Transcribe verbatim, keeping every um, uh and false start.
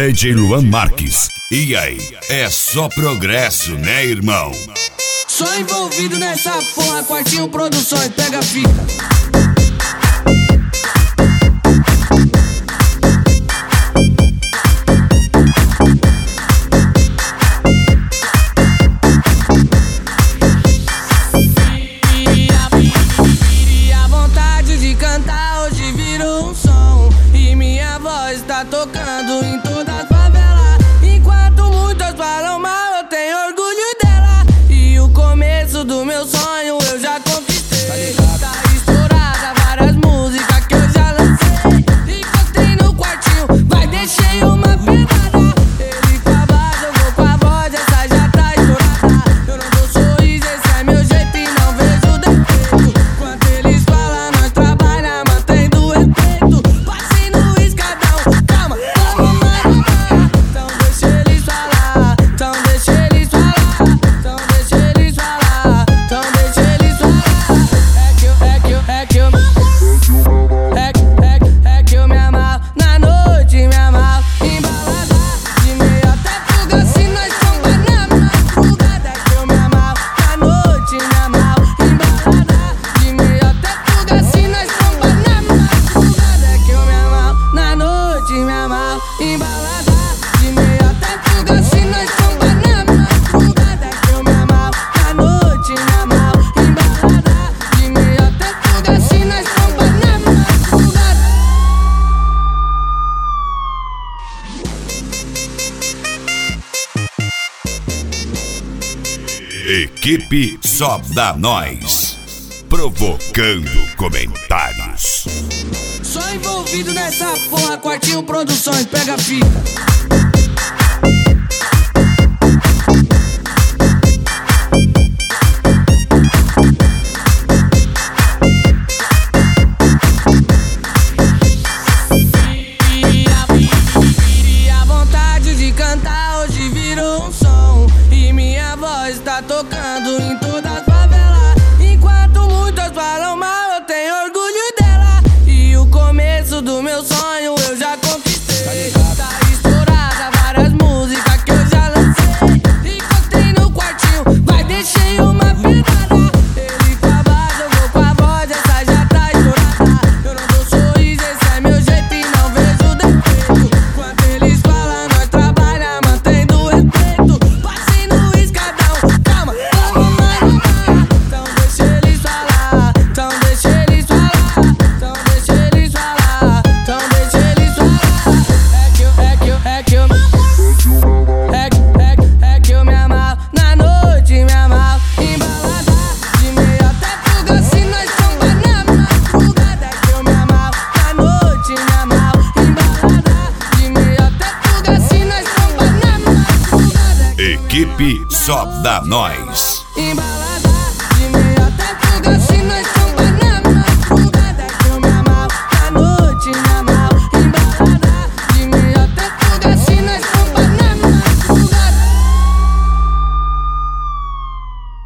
D J Luan Marques. E aí, é só progresso, né, irmão? Sou envolvido nessa porra, Quartinho Produções, pega a fita. Tá tocando em todas as favelas. Enquanto muitas falam mal, eu tenho orgulho dela. E o começo do meu sonho eu já conquistei. Tá estourada várias músicas que eu já lancei. Encostei no quartinho, vai deixei uma pedrada. Ele com a base, eu vou com a voz, essa já tá estourada. Eu não dou sorriso, esse é meu jeito e não vejo defeito. Quando eles falam, nós trabalha, mantendo o respeito. Passei no escadão. Equipe Só Dá Nós, provocando comentários. Sou envolvido nessa porra, Quartinho Produções, pega a fita. Tá tocando em todas as favelas. Enquanto muitas falam mal, eu tenho orgulho dela. E o começo do meu sonho eu já conquistei. Tá estourada várias músicas que eu já lancei. Encostei no quartinho, vai deixei uma pedrada. Ele com a base, eu vou com a voz, essa já tá estourada. Eu não dou sorriso, esse é meu jeito e não vejo defeito. Quando eles falam, nós trabalha, mantendo o respeito. Passei no escadão. Equipe Só Dá Nós.